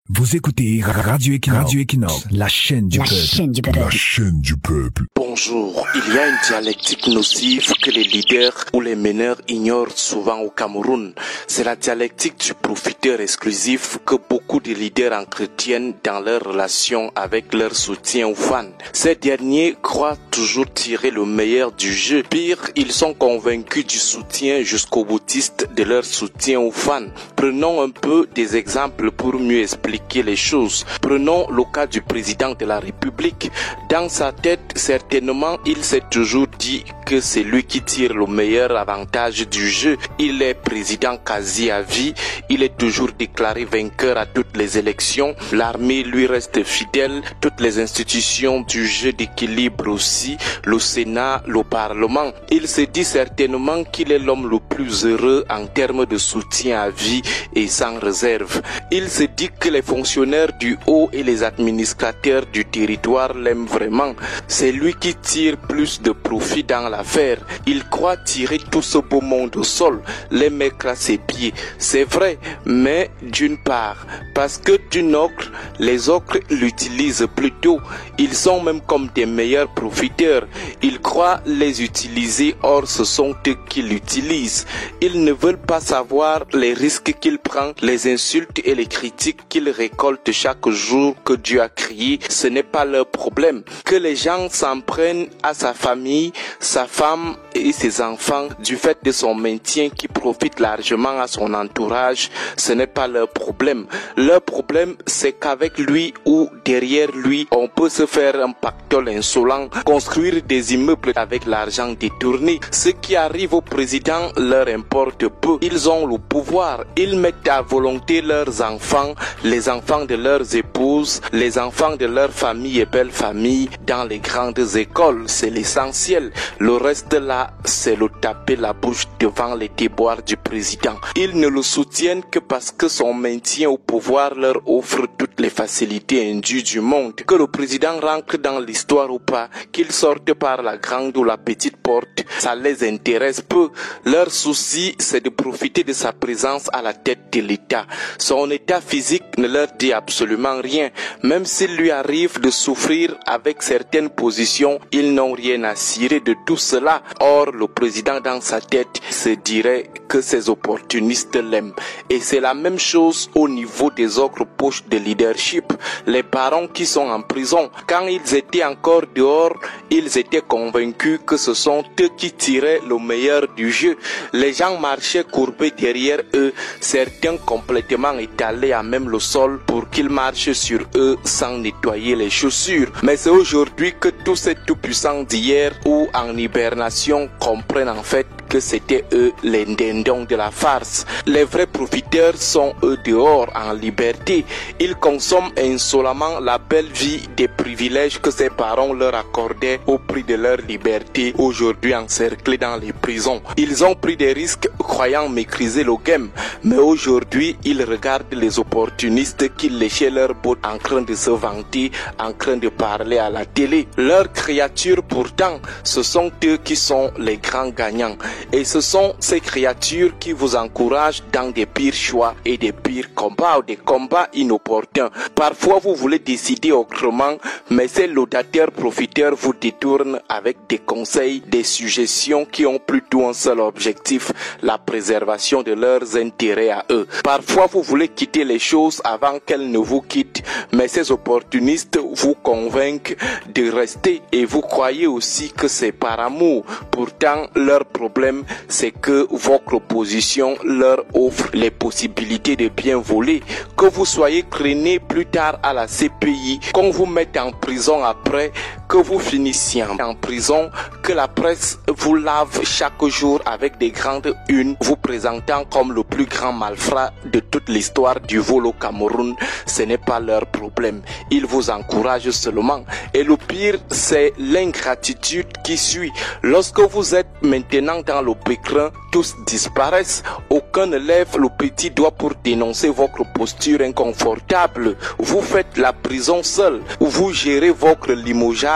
Vous écoutez Radio Equinox, la chaîne du peuple. La chaîne du peuple. Bonjour, il y a une dialectique nocive que les leaders ou les meneurs ignorent souvent au Cameroun. C'est la dialectique du profiteur exclusif que beaucoup de leaders entretiennent dans leurs relations avec leurs soutiens ou fans. Ces derniers croient toujours tirer le meilleur du jeu. Pire, ils sont convaincus du soutien jusqu'au boutiste de leurs soutiens ou fans. Prenons un peu des exemples pour mieux expliquer les choses. Prenons le cas du président de la République. Dans sa tête, certainement, il s'est toujours dit que c'est lui qui tire le meilleur avantage du jeu. Il est président quasi à vie. Il est toujours déclaré vainqueur à toutes les élections. L'armée lui reste fidèle. Toutes les institutions du jeu d'équilibre aussi. Le Sénat, le Parlement. Il se dit certainement qu'il est l'homme le plus heureux en termes de soutien à vie et sans réserve. Il se dit que les fonctionnaires du haut et les administrateurs du territoire l'aiment vraiment. C'est lui qui tire plus de profit dans l'affaire. Il croit tirer tout ce beau monde au sol, les mettre à ses pieds. C'est vrai, mais d'une part, parce que d'une autre, les autres l'utilisent plutôt. Ils sont même comme des meilleurs profiteurs. Ils croient les utiliser, or ce sont eux qui l'utilisent. Ils ne veulent pas savoir les risques qu'il prend, les insultes et les critiques qu'il récolte chaque jour que Dieu a créé. Ce n'est pas leur problème. Que les gens s'en prennent à sa famille, sa femme et ses enfants du fait de son maintien qui profite largement à son entourage, ce n'est pas leur problème. Leur problème, c'est qu'avec lui ou derrière lui, on peut se faire un pactole insolent, construire des immeubles avec l'argent détourné. Ce qui arrive au président leur importe peu. Ils ont le pouvoir. Ils mettent à volonté leurs enfants, les enfants de leurs épouses, les enfants de leur famille et belle famille dans les grandes écoles. C'est l'essentiel. Le reste là, c'est le taper la bouche devant les déboires du président. Ils ne le soutiennent que parce que son maintien au pouvoir leur offre toutes les facilités indues du monde. Que le président rentre dans l'histoire ou pas, qu'il sorte par la grande ou la petite porte, ça les intéresse peu. Leur souci, c'est de profiter de sa présence à la tête de l'État. Son état physique ne leur dit absolument rien. Même s'il lui arrive de souffrir avec certaines positions, ils n'ont rien à cirer de tout cela. Or, le président dans sa tête se dirait que ces opportunistes l'aiment. Et c'est la même chose au niveau des autres poches de leadership. Les parents qui sont en prison, quand ils étaient encore dehors, ils étaient convaincus que ce sont eux qui tiraient le meilleur du jeu. Les gens marchaient courbés derrière eux, certains complètement étalés à même le sol pour qu'ils marchent sur eux sans nettoyer les chaussures. Mais c'est aujourd'hui que tous ces tout-puissants d'hier ou en hibernation comprennent en fait que c'était eux les dindons de la farce. Les vrais profiteurs sont eux dehors en liberté. Ils consomment insolemment la belle vie des privilèges que ses parents leur accordaient au prix de leur liberté, aujourd'hui encerclés dans les prisons. Ils ont pris des risques croyant maîtriser le game, mais aujourd'hui ils regardent les opportunistes qui léchaient leurs bottes en train de se vanter, en train de parler à la télé. Leurs créatures pourtant, ce sont eux qui sont les grands gagnants. Et ce sont ces créatures qui vous encouragent dans des pires choix et des pires combats ou des combats inopportuns. Parfois vous voulez décider autrement, mais ces laudateurs profiteurs vous détournent avec des conseils, des suggestions qui ont plutôt un seul objectif, la préservation de leurs intérêts à eux. Parfois vous voulez quitter les choses avant qu'elles ne vous quittent, mais ces opportunistes vous convainquent de rester et vous croyez aussi que c'est par amour. Pourtant, leur problème, c'est que votre position leur offre les possibilités de bien voler. Que vous soyez traîné plus tard à la CPI, qu'on vous mette en prison après, que vous finissiez en prison, que la presse vous lave chaque jour avec des grandes unes, vous présentant comme le plus grand malfrat de toute l'histoire du vol au Cameroun, ce n'est pas leur problème. Ils vous encouragent seulement. Et le pire, c'est l'ingratitude qui suit. Lorsque vous êtes maintenant dans le pécrin, tous disparaissent. Aucun ne lève le petit doigt pour dénoncer votre posture inconfortable. Vous faites la prison seul. Vous gérez votre limogeage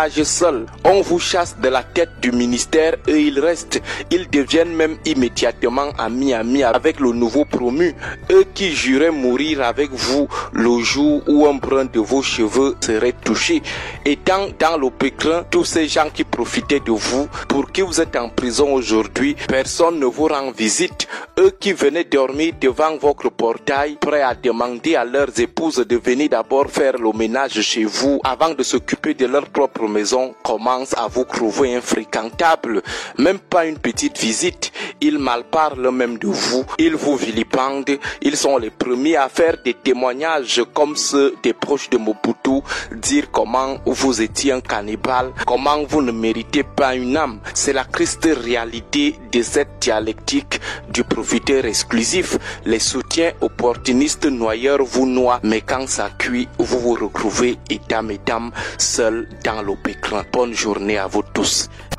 ménage seul. On vous chasse de la tête du ministère et ils restent. Ils deviennent même immédiatement amis avec le nouveau promu. Eux qui juraient mourir avec vous le jour où un brin de vos cheveux serait touché. Et dans le pécrin, tous ces gens qui profitaient de vous, pour qui vous êtes en prison aujourd'hui, personne ne vous rend visite. Eux qui venaient dormir devant votre portail, prêts à demander à leurs épouses de venir d'abord faire le ménage chez vous avant de s'occuper de leur propre maison, commencent à vous trouver infréquentable. Même pas une petite visite. Ils malparlent même de vous. Ils vous vilipendent. Ils sont les premiers à faire des témoignages comme ceux des proches de Mobutu, dire comment vous étiez un cannibale, comment vous ne méritez pas une âme. C'est la triste réalité de cette dialectique du profiteur exclusif. Les soutiens opportunistes noyeurs vous noient, mais quand ça cuit, vous vous retrouvez étam seuls dans le pécrin. Bonne journée à vous tous.